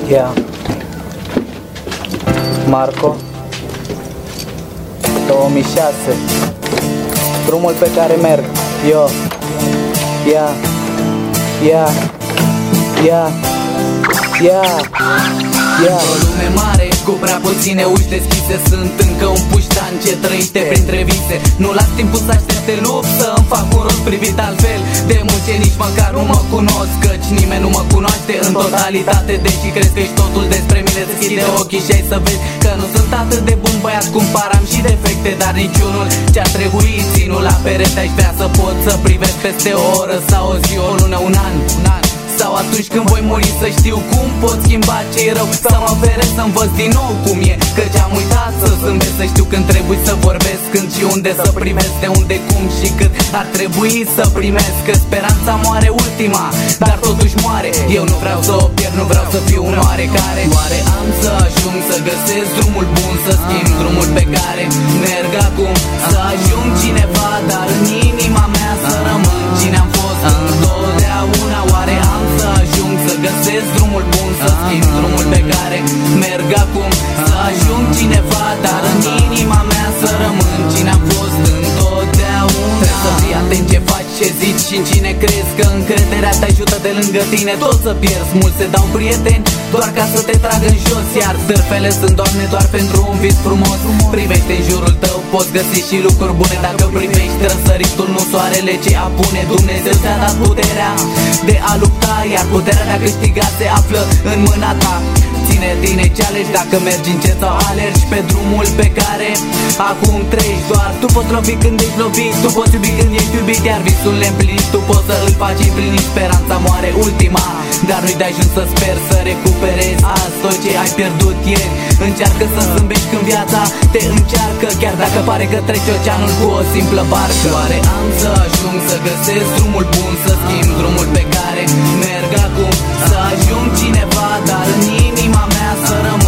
Yeah. Marco 2006. Drumul pe care merg eu. Yeah. Yeah. Yeah. Yeah. Yeah. O lume mare cu prea puține uși deschise. Sunt încă un puștan ce trăiește printre vise. Nu las timpul să aștepte lupt să-mi fac un rost privit altfel de multe, nici măcar nu mă cunosc, căci nimeni nu mă cunoaște în totalitate. Deși crezi că ești totul despre mine, deschide ochii și ai să vezi că nu sunt atât de bun băiat cum par. Am și defecte, dar niciunul ce-ar trebui ținut la perete. Aș vrea să pot să privesc peste o oră sau o zi, o lună, un an. Sau atunci când voi muri să știu cum pot schimba ce-i rău, să mă feresc să învăț din nou cum e, căci am uitat să zâmbesc. Să știu când trebuie să vorbesc, când și unde să privesc, de unde, cum și cât ar trebui să primesc. Că speranța moare ultima, dar totuși moare. Eu nu vreau să o pierd, nu vreau să fiu un oarecare. Oare am să ajung să găsesc drumul bun, să schimb drumul pe care merg acum, să ajung cineva, dar în inima mea să rămân cine am fost întotdeauna. Oare am să ajung să găsesc drumul bun, să schimb drumul pe care merg acum, să ajung cineva, dar în inima mea să rămân cine am fost întotdeauna. Trebuie să fii atent ce faci, ce zici și în cine crezi, că încrederea te ajută de lângă tine tot să pierzi. Mulți se dau prieteni doar ca să te tragă în jos, iar târfele sunt doar pentru un vis frumos. Privește în jurul tău, poți găsi și lucruri bune dacă privești răsăritul, nu soarele ce apune. Dumnezeu ți-a dat puterea de a lupta, iar puterea de a câștiga se află în mâna ta. Ține tine ce alegi, dacă mergi încet sau alergi pe drumul pe care acum trăiești. Doar tu poți lovi când ești lovit, tu poți iubi când ești iubit, iar visul neîmplinit tu poți să îl faci împlinit. Speranța moare ultima, dar nu-i de ajuns să speri să recuperezi azi tot ce ai pierdut ieri. Încearcă să zâmbești când viața te încearcă, chiar dacă pare că treci oceanul cu o simplă barcă. Oare am să ajung să găsesc drumul bun, să schimb drumul pe care merg acum, să ajung cineva, dar în inima mea să rămân